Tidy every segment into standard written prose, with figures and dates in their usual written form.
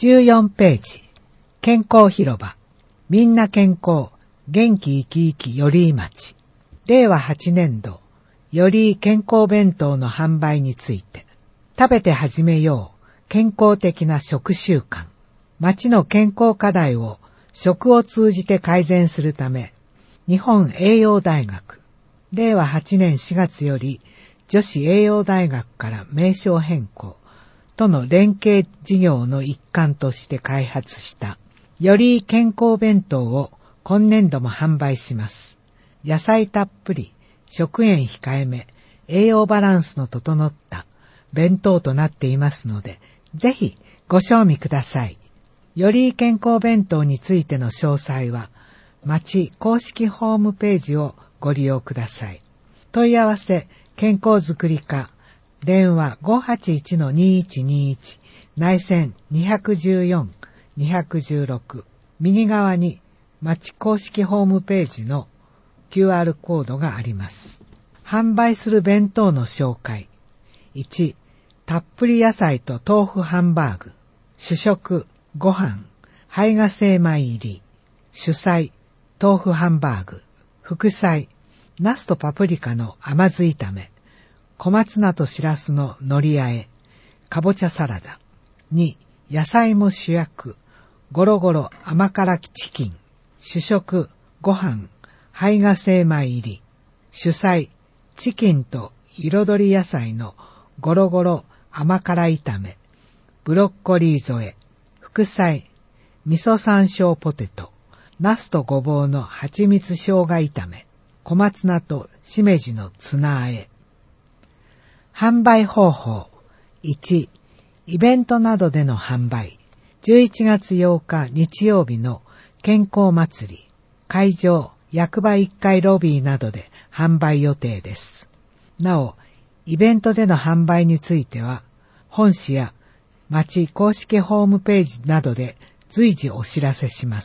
14ページ、健康広場、みんな健康、元気生き生きよりい町、令和8年度、よりい健康弁当の販売について、食べて始めよう、健康的な食習慣、町の健康課題を食を通じて改善するため、日本栄養大学、令和8年4月より女子栄養大学から名称変更との連携事業の一環として開発したより健康弁当を今年度も販売します。野菜たっぷり、食塩控えめ、栄養バランスの整った弁当となっていますので、ぜひご賞味ください。より健康弁当についての詳細は、町公式ホームページをご利用ください。問い合わせ、健康づくり課、電話 581-2121、内線214-216、右側に町公式ホームページの QR コードがあります。販売する弁当の紹介。1、たっぷり野菜と豆腐ハンバーグ、主食、ご飯、胚芽精米入り、主菜、豆腐ハンバーグ、副菜、ナスとパプリカの甘酢炒め、小松菜としらすの海苔和え、かぼちゃサラダ。2、野菜も主役、ゴロゴロ甘辛チキン、主食、ご飯、胚芽精米入り、主菜、チキンと彩り野菜のゴロゴロ甘辛炒め、ブロッコリー添え、副菜、味噌山椒ポテト、ナスとごぼうの蜂蜜生姜炒め、小松菜としめじのツナ和え。販売方法。1、イベントなどでの販売。11月8日日曜日の健康祭り、会場、役場1階ロビーなどで販売予定です。なお、イベントでの販売については、本誌や町公式ホームページなどで随時お知らせします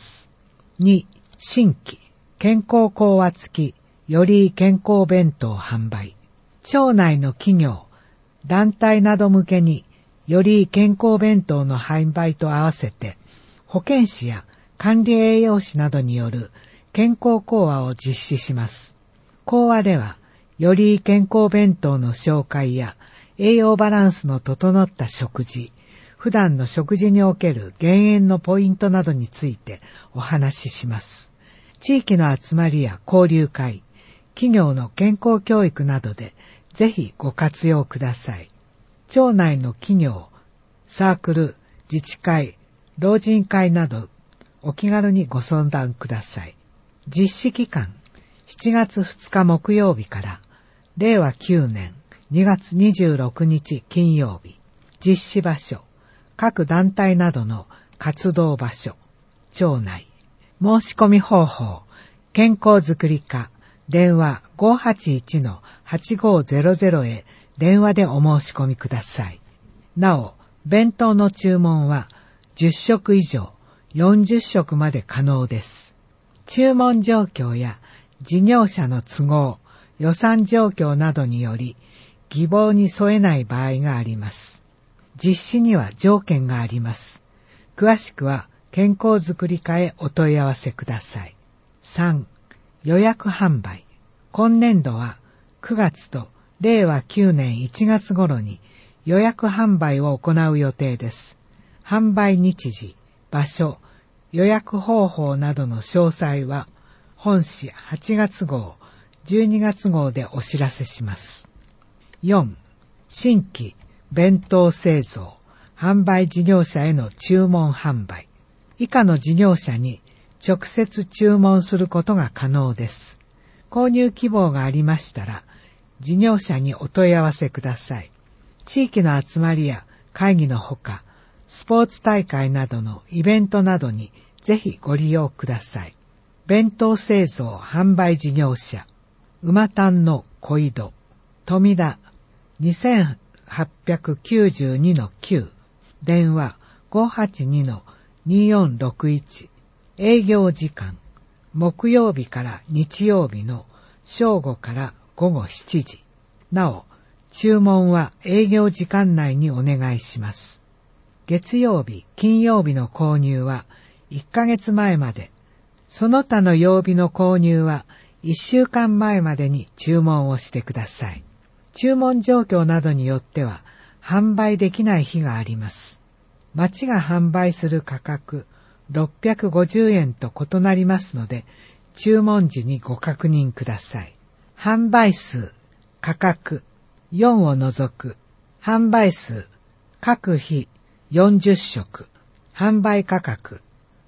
。2、新規、健康講話付き、より健康弁当販売。町内の企業、団体など向けに、より健康弁当の販売と合わせて、保健師や管理栄養士などによる健康講話を実施します。講話では、より健康弁当の紹介や栄養バランスの整った食事、普段の食事における減塩のポイントなどについてお話しします。地域の集まりや交流会、企業の健康教育などでぜひご活用ください。町内の企業、サークル、自治会、老人会などお気軽にご相談ください。実施期間、7月2日木曜日から令和9年2月26日金曜日。実施場所、各団体などの活動場所、町内。申し込み方法、健康づくり課、電話 581-8500 へ電話でお申し込みください。なお、弁当の注文は10食以上、40食まで可能です。注文状況や事業者の都合、予算状況などにより、希望に添えない場合があります。実施には条件があります。詳しくは健康づくり課へお問い合わせください。3、予約販売。今年度は9月と令和9年1月頃に予約販売を行う予定です。販売日時、場所、予約方法などの詳細は本誌8月号、12月号でお知らせします。4、新規弁当製造、販売事業者への注文販売。以下の事業者に直接注文することが可能です。購入希望がありましたら、事業者にお問い合わせください。地域の集まりや会議のほか、スポーツ大会などのイベントなどにぜひご利用ください。弁当製造販売事業者、馬丹の小井戸、富田、2892-9、電話 582-2461、営業時間、木曜日から日曜日の正午から午後7時。なお、注文は営業時間内にお願いします。 月曜日、金曜日の購入は1ヶ月前まで、その他の曜日の購入は1週間前までに注文をしてください。注文状況などによっては販売できない日があります。町が販売する価格650円と異なりますので、注文時にご確認ください。販売数、価格、4を除く、販売数、各日40食、販売価格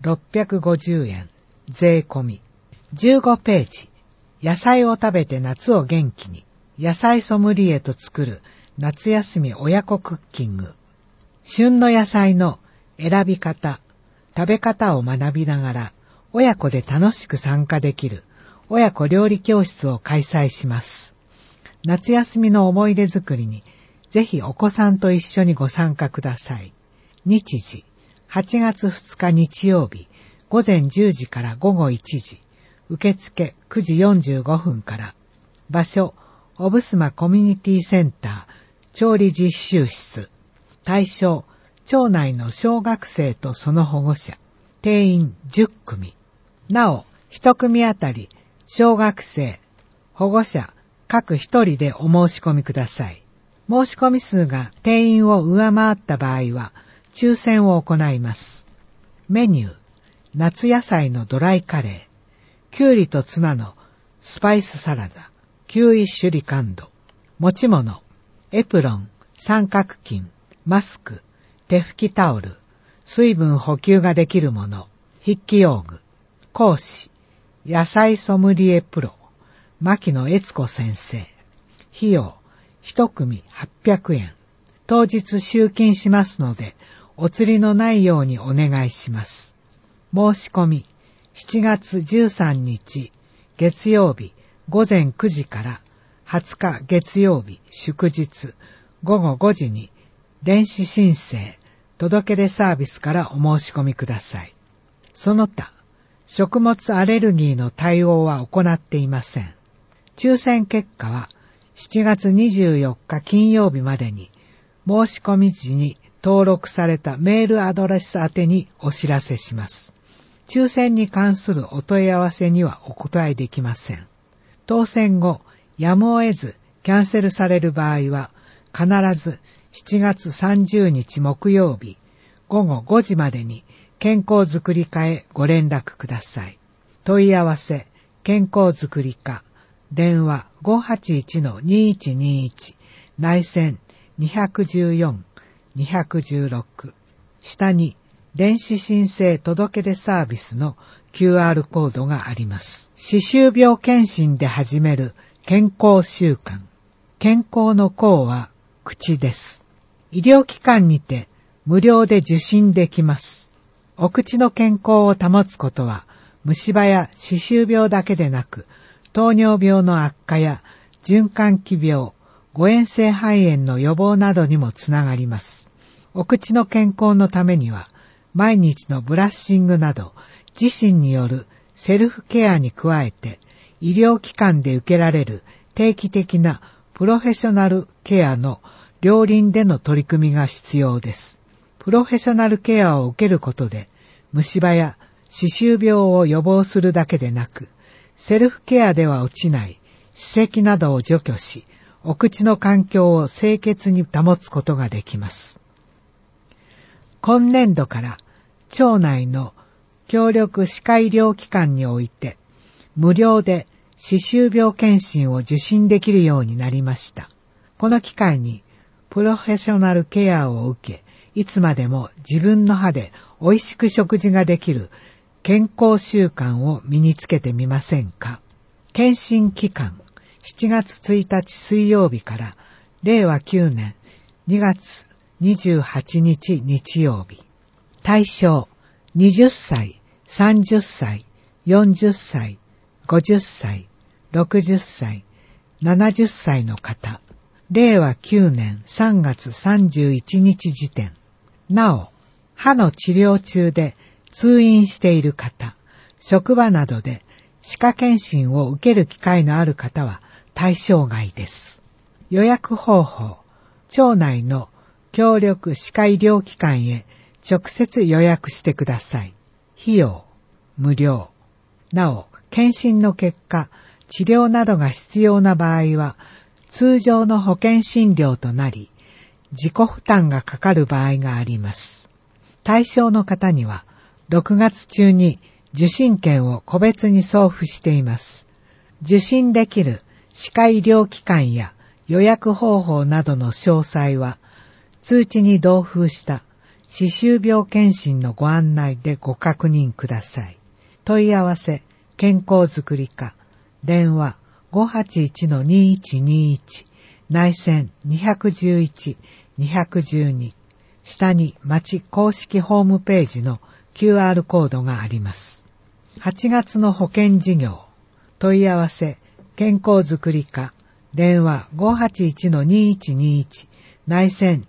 650円、税込み。15ページ、野菜を食べて夏を元気に、野菜ソムリエと作る夏休み親子クッキング。旬の野菜の選び方、食べ方を学びながら、親子で楽しく参加できる親子料理教室を開催します。夏休みの思い出作りに、ぜひお子さんと一緒にご参加ください。日時、8月2日日曜日、午前10時から午後1時、受付9時45分から、場所、オブスマコミュニティセンター、調理実習室、対象、町内の小学生とその保護者、定員10組。なお、1組あたり、小学生、保護者、各1人でお申し込みください。申し込み数が定員を上回った場合は、抽選を行います。メニュー、夏野菜のドライカレー、きゅうりとツナのスパイスサラダ、キウイシュリカンド、持ち物、エプロン、三角巾、マスク、手拭きタオル、水分補給ができるもの、筆記用具、講師、野菜ソムリエプロ、牧野悦子先生。費用、一組800円。当日集金しますので、お釣りのないようにお願いします。申し込み、7月13日、月曜日、午前9時から20日月曜日、祝日、午後5時に、電子申請、届け出サービスからお申し込みください。その他、食物アレルギーの対応は行っていません。抽選結果は7月24日金曜日までに申し込み時に登録されたメールアドレス宛てにお知らせします。抽選に関するお問い合わせにはお答えできません。当選後、やむを得ずキャンセルされる場合は必ず7月30日木曜日午後5時までに健康づくり課へご連絡ください。問い合わせ、健康づくり課、電話 581-2121、内線214-216、下に電子申請届出サービスの QR コードがあります。歯周病検診で始める健康習慣。健康の口は口です。医療機関にて無料で受診できます。お口の健康を保つことは虫歯や歯周病だけでなく、糖尿病の悪化や循環器病、誤嚥性肺炎の予防などにもつながります。お口の健康のためには、毎日のブラッシングなど、自身によるセルフケアに加えて、医療機関で受けられる定期的なプロフェッショナルケアの両輪での取り組みが必要です。プロフェッショナルケアを受けることで、虫歯や歯周病を予防するだけでなく、セルフケアでは落ちない歯石などを除去し、お口の環境を清潔に保つことができます。今年度から町内の協力歯科医療機関において無料で歯周病検診を受診できるようになりました。この機会にプロフェッショナルケアを受け、いつまでも自分の歯で美味しく食事ができる健康習慣を身につけてみませんか。検診期間、7月1日水曜日から令和9年2月28日日曜日。対象、20歳、30歳、40歳、50歳、60歳、70歳の方。令和9年3月31日時点。なお、歯の治療中で通院している方、職場などで歯科検診を受ける機会のある方は対象外です。予約方法、町内の協力歯科医療機関へ直接予約してください。費用無料。なお、検診の結果、治療などが必要な場合は、通常の保険診療となり、自己負担がかかる場合があります。対象の方には、6月中に受診券を個別に送付しています。受診できる歯科医療機関や予約方法などの詳細は、通知に同封した歯周病検診のご案内でご確認ください。問い合わせ、健康づくり課、電話 581-2121、内線211-212、下に町公式ホームページの QR コードがあります。8月の保険事業、問い合わせ、健康づくり課、電話 581-2121、内線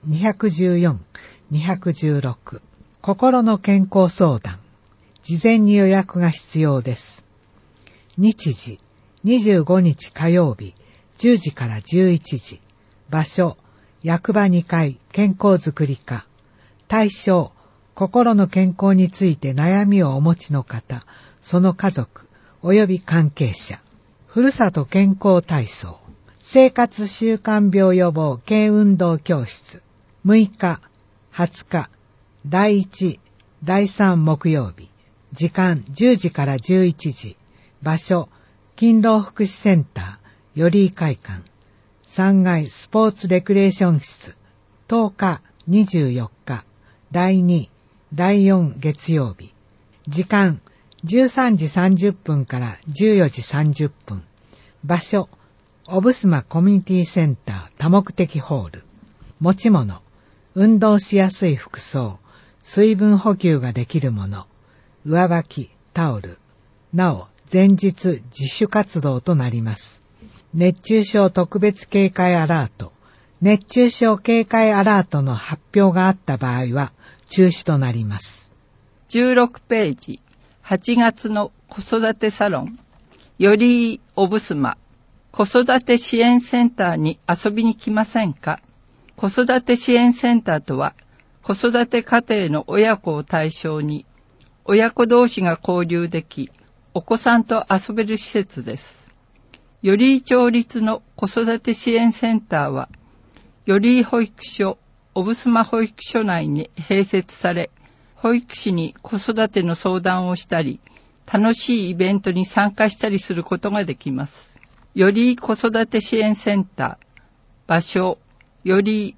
214-216、心の健康相談、事前に予約が必要です。日時、25日火曜日、10時から11時。場所、役場2階健康づくり課。対象、心の健康について悩みをお持ちの方、その家族、及び関係者。ふるさと健康体操。生活習慣病予防軽運動教室。6日、20日、第1、第3木曜日。時間10時から11時。場所、勤労福祉センター、寄居会館。3階スポーツレクレーション室。10日、24日、第2、第4月曜日。時間、13時30分から14時30分。場所、オブスマコミュニティセンター多目的ホール。持ち物、運動しやすい服装、水分補給ができるもの、上履き、タオル。なお、前日自主活動となります。熱中症特別警戒アラート、熱中症警戒アラートの発表があった場合は中止となります。 16ページ、8月の子育てサロン、よりオブスマ、子育て支援センターに遊びに来ませんか？子育て支援センターとは、子育て家庭の親子を対象に、親子同士が交流でき、お子さんと遊べる施設です。より町立の子育て支援センターは、より保育所、オブスマ保育所内に併設され、保育士に子育ての相談をしたり、楽しいイベントに参加したりすることができます。より子育て支援センター、場所、より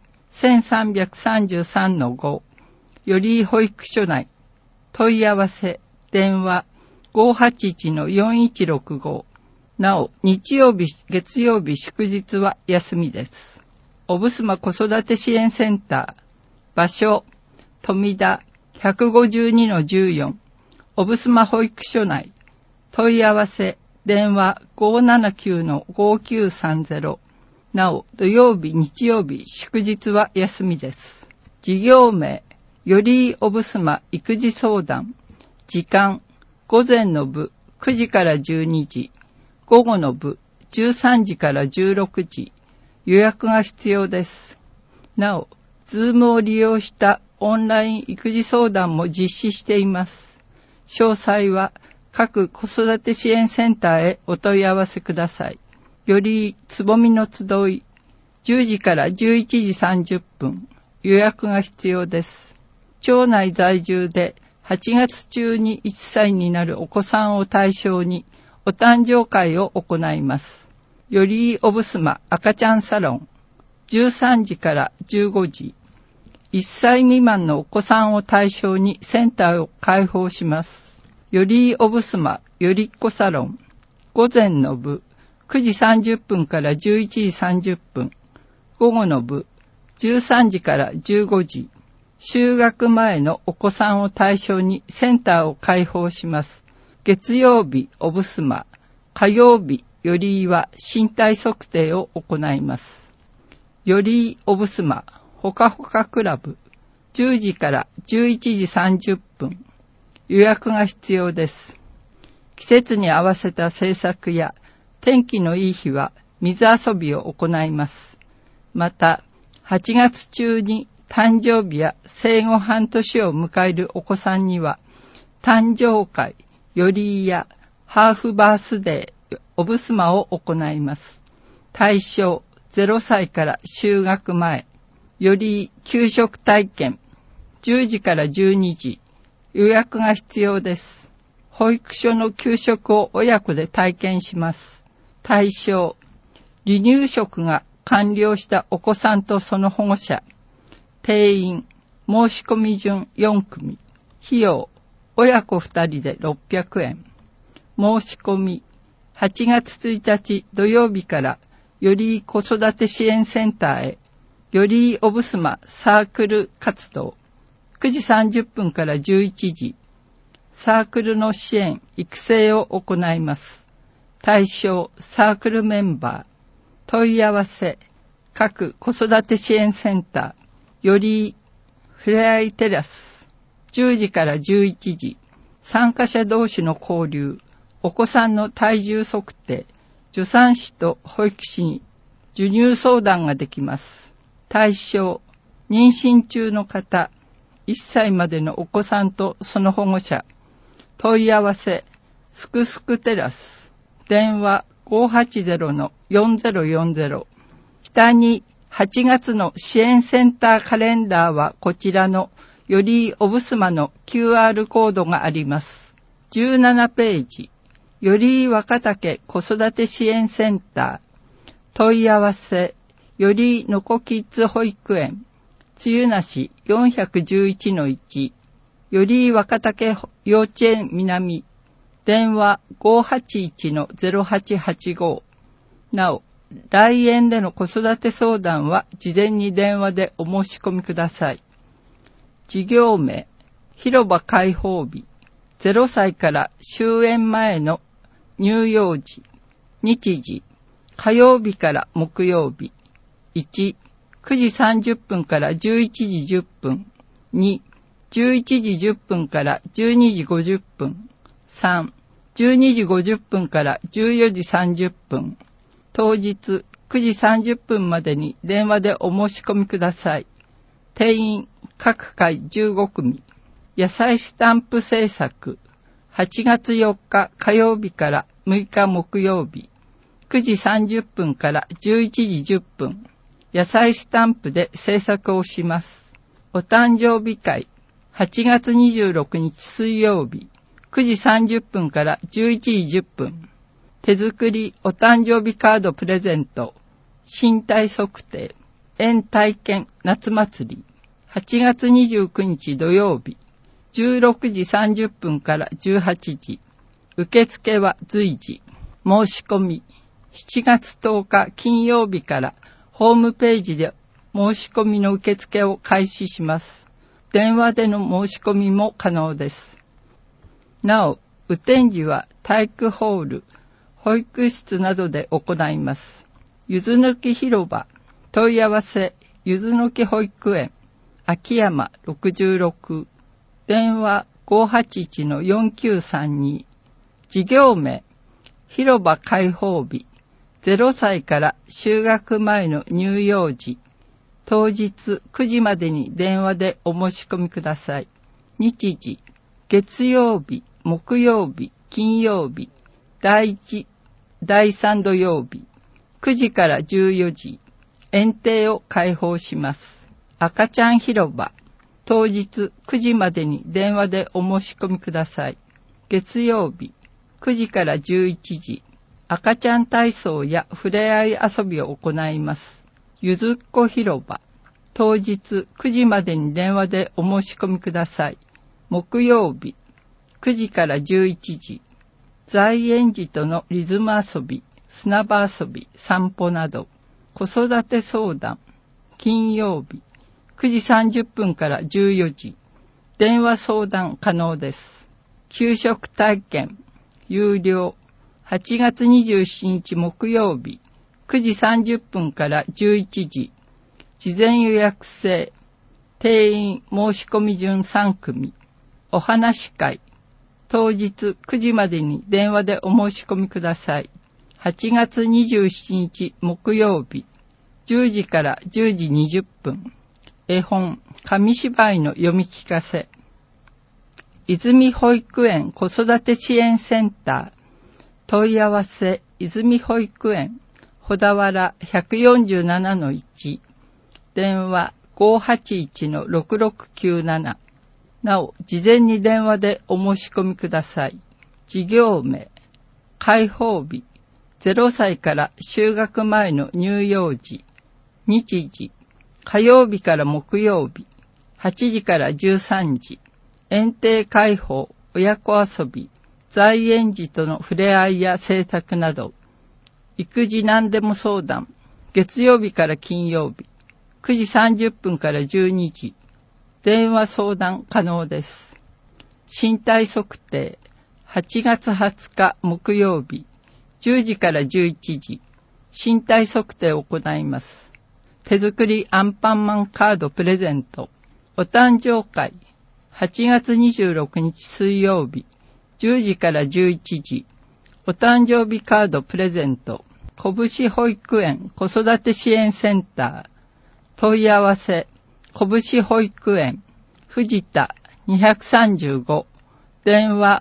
1333-5、より保育所内、問い合わせ、電話、581-4165。なお、日曜日、月曜日、祝日は休みです。オブスマ子育て支援センター。場所、富田 152-14。オブスマ保育所内。問い合わせ、電話 579-5930。なお、土曜日、日曜日、祝日は休みです。事業名、よりオブスマ育児相談。時間、午前の部9時から12時、午後の部13時から16時、予約が必要です。なお、Zoom を利用したオンライン育児相談も実施しています。詳細は各子育て支援センターへお問い合わせください。よりつぼみの集い、10時から11時30分、予約が必要です。町内在住で8月中に1歳になるお子さんを対象にお誕生会を行います。よりオブスマ赤ちゃんサロン、13時から15時、1歳未満のお子さんを対象にセンターを開放します。よりオブスマよりっこサロン、午前の部9時30分から11時30分、午後の部13時から15時、就学前のお子さんを対象にセンターを開放します。月曜日オブスマ、火曜日よりは身体測定を行います。よりオブスマほかほかクラブ、10時から11時30分、予約が必要です。季節に合わせた制作や天気のいい日は水遊びを行います。また、8月中に誕生日や生後半年を迎えるお子さんには、誕生会、よりやハーフバースデー、おぶすまを行います。対象0歳から就学前、より給食体験、10時から12時、予約が必要です。保育所の給食を親子で体験します。対象、離乳食が完了したお子さんとその保護者、定員、申し込み順4組、費用、親子2人で600円。申し込み、8月1日土曜日からより子育て支援センターへ、よりおぶすまサークル活動、9時30分から11時、サークルの支援、育成を行います。対象、サークルメンバー、問い合わせ、各子育て支援センター、よりふれあいテラス、10時から11時、参加者同士の交流、お子さんの体重測定、助産師と保育士に授乳相談ができます。対象、妊娠中の方、1歳までのお子さんとその保護者、問い合わせ、すくすくテラス、電話 580-4040、下に8月の支援センターカレンダーはこちらのよりおぶすまの QR コードがあります。17ページ、より若竹子育て支援センター、問い合わせ、よりのこキッズ保育園、梅雨なし 411-1、より若竹幼稚園南、電話 581-0885。なお、来園での子育て相談は事前に電話でお申し込みください。事業名、広場開放日、0歳から終園前の乳幼児、日時、火曜日から木曜日、1、9時30分から11時10分、2、11時10分から12時50分、3、12時50分から14時30分、当日9時30分までに電話でお申し込みください。定員各回15組、野菜スタンプ制作、8月4日火曜日から6日木曜日、9時30分から11時10分、野菜スタンプで制作をします。お誕生日会、8月26日水曜日、9時30分から11時10分、手作りお誕生日カードプレゼント、身体測定、園体験夏祭り、8月29日土曜日、16時30分から18時、受付は随時、申し込み、7月10日金曜日からホームページで申し込みの受付を開始します。電話での申し込みも可能です。なお、雨天時は体育ホール、保育室などで行います。ゆずぬき広場、問い合わせ、ゆずぬき保育園、秋山66、電話 581-4932、事業名、広場開放日、0歳から就学前の乳幼児、当日9時までに電話でお申し込みください。日時、月曜日、木曜日、金曜日、第1、第3土曜日、9時から14時、園庭を開放します。赤ちゃん広場、当日9時までに電話でお申し込みください。月曜日、9時から11時、赤ちゃん体操やふれあい遊びを行います。ゆずっこ広場、当日9時までに電話でお申し込みください。木曜日、9時から11時、在園児とのリズム遊び、砂場遊び、散歩など、子育て相談、金曜日、9時30分から14時、電話相談可能です。給食体験、有料、8月27日木曜日、9時30分から11時、事前予約制、定員申し込み順3組、お話会、当日9時までに電話でお申し込みください。8月27日木曜日、10時から10時20分、絵本、 紙芝居の読み聞かせ。泉保育園子育て支援センター。問い合わせ、泉保育園、小田原 147-1。電話 581-6697。なお、事前に電話でお申し込みください。事業名、開放日、0歳から就学前の乳幼児。日時、火曜日から木曜日、8時から13時。園庭開放、親子遊び、在園児との触れ合いや制作など、育児何でも相談、月曜日から金曜日、9時30分から12時、電話相談可能です。身体測定、8月20日木曜日、10時から11時、身体測定を行います。手作りアンパンマンカードプレゼント、お誕生会、8月26日水曜日、10時から11時、お誕生日カードプレゼント、拳保育園子育て支援センター、問い合わせ、拳保育園、藤田235、電話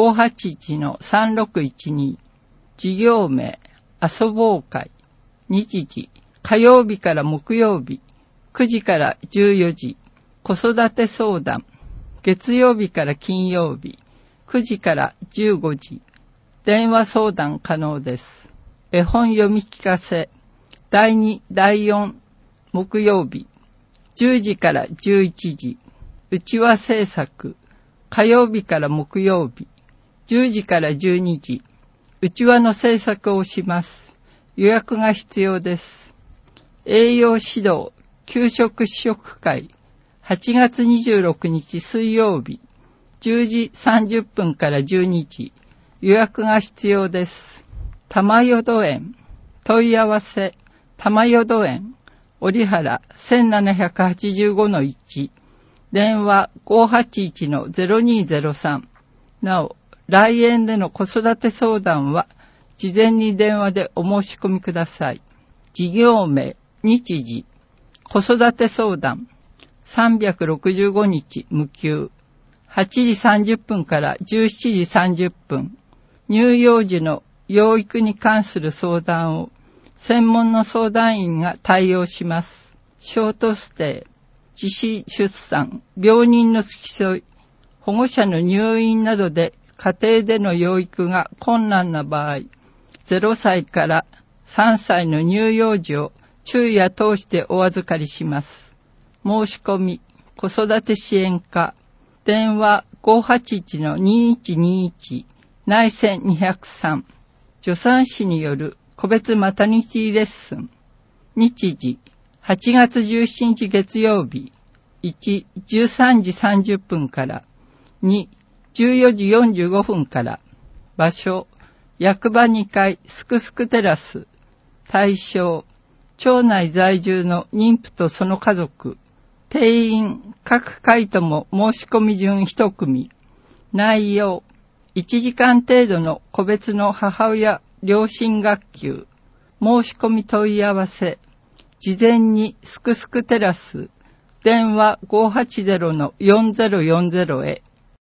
581-3612、事業名、遊ぼう会、日時、火曜日から木曜日、9時から14時、子育て相談、月曜日から金曜日、9時から15時、電話相談可能です。絵本読み聞かせ、第2、第4、木曜日、10時から11時、うちわ制作、火曜日から木曜日、10時から12時、うちわの制作をします。予約が必要です。栄養指導、給食試食会、8月26日水曜日、10時30分から12時、予約が必要です。玉淀園、問い合わせ、玉淀園、折原 1785-1、電話 581-0203。なお、来園での子育て相談は、事前に電話でお申し込みください。事業名、日時、子育て相談、365日無休、8時30分から17時30分、乳幼児の養育に関する相談を専門の相談員が対応します。ショートステイ、自死出産、病人の付き添い、保護者の入院などで家庭での養育が困難な場合、0歳から3歳の乳幼児を昼夜通してお預かりします。申し込み、子育て支援課、電話 581-2121、内線203、助産師による個別マタニティレッスン、日時、8月17日月曜日、1、13時30分から、2、14時45分から、場所、役場2階すくすくテラス、対象、町内在住の妊婦とその家族、定員、各回とも申し込み順1組、内容、1時間程度の個別の母親両親学級、申し込み問い合わせ、事前にすくすくテラス、電話 580-4040 へ、